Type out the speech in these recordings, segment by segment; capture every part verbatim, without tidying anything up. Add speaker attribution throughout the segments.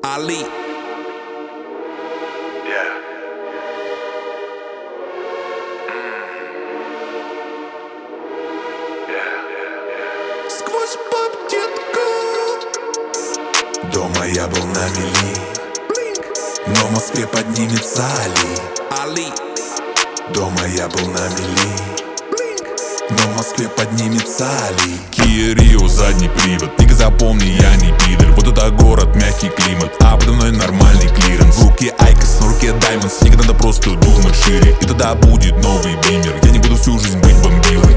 Speaker 1: Ali.
Speaker 2: Yeah.
Speaker 1: Сквозь поддетку.
Speaker 3: Дома я был на мели, но в Москве поднимется Али.
Speaker 1: Ali.
Speaker 3: Дома я был на мели, но в Москве поднимется Али.
Speaker 4: Kia Rio, задний привод. Нигга, запомни, я не пидор. Вот это город, мягкий климат, а подо мной нормальный клиренс. В руке Айкос, на руке Даймондс. Нигга, надо просто думать шире, и тогда будет новый бимер. Я не буду всю жизнь быть бомбилой.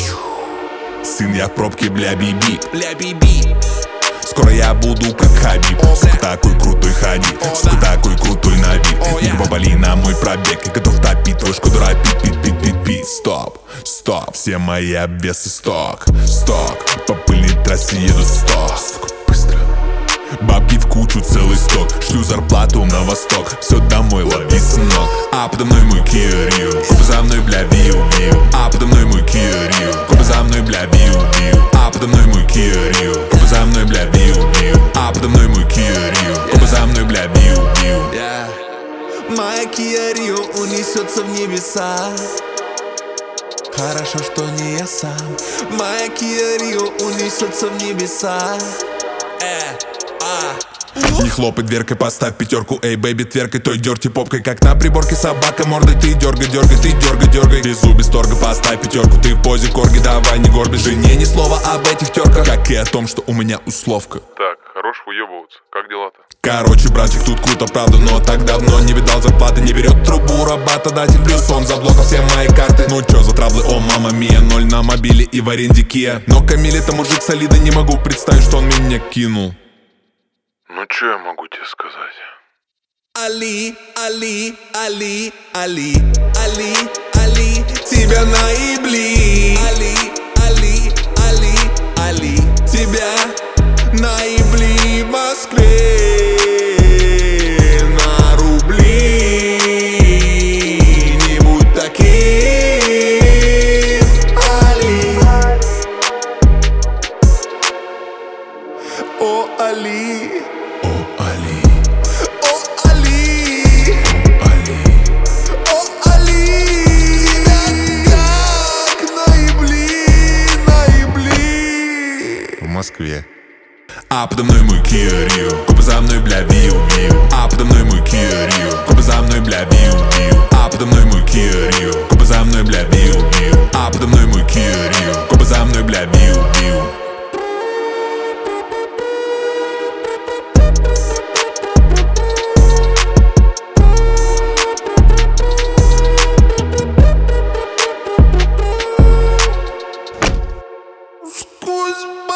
Speaker 4: Сын, я в пробке, бля, биби.
Speaker 1: Бля, биби.
Speaker 4: Скоро я буду как Хабиб. Сука, такой крутой ходит, сука, такой крутой на вид. Нигга, попали на мой пробег, я готов топить твой Шкоду Рапид. Пит, пит, пит, пит, стоп, стоп. Все мои обвесы сток, сток. По пыльной трассе еду сто. Сука, быстро. Бабки в кучу, целый сток. Шлю зарплату на восток. Все домой, лови, сынок. А подо мной мой Kia Rio. Купи за мной, бля, виу, виу. А подо мной мой Kia Rio. Купи за мной, бля, виу, виу. А подо мной мой Kia Rio. Купи за мной, бля, виу, виу. А подо мной мой Kia Rio. Купи за мной, бля, виу, виу.
Speaker 1: Yeah. Моя Kia Rio унесется в небеса. Хорошо, что не я сам. Моя Kia Rio унесется в небеса. Э, а.
Speaker 4: Не хлопай дверкой, поставь пятерку. Эй, бэйби, тверкой, той дерти попкой. Как на приборке собака мордой. Ты дергай, дергай, ты дергай, дергай. Везу без торга, поставь пятерку. Ты в позе корги, давай не горбись. Жене ни слова об этих терках, как и о том, что у меня условка.
Speaker 2: Так, хорош выебываться. Как дела-то?
Speaker 4: Короче, братчик, тут круто, правда, но так давно не видал зарплаты. Не берет трубу работодатель, плюс он заблокал все мои карты. Ну чё за траблы, о мама мия. Ноль на мобиле и в аренде Kia. Но Камиль это мужик солидный, не могу представить, что он меня кинул.
Speaker 2: Ну чё я могу тебе сказать?
Speaker 1: Али, Али, Али, Али, Али, Али, тебя наебли. Али, Али, Али, Али, тебя наебли в Москве на рубли. Не будь таким, Али. О, Али.
Speaker 3: О, Али,
Speaker 1: О, Али.
Speaker 3: Али.
Speaker 1: О, Али. Тебя так наебли, наебли.
Speaker 4: В Москве. А подо мной мой Kia Rio. Купи за мной, бля, виу, виу. А подо мной мой Kia Rio. Купи за мной, бля, виу, виу. А подо мной мой Kia Rio. Купи за мной, бля, виу, виу. А подо мной мой Kia Rio. Купи за мной, бля, виу, виу.
Speaker 1: Сквозь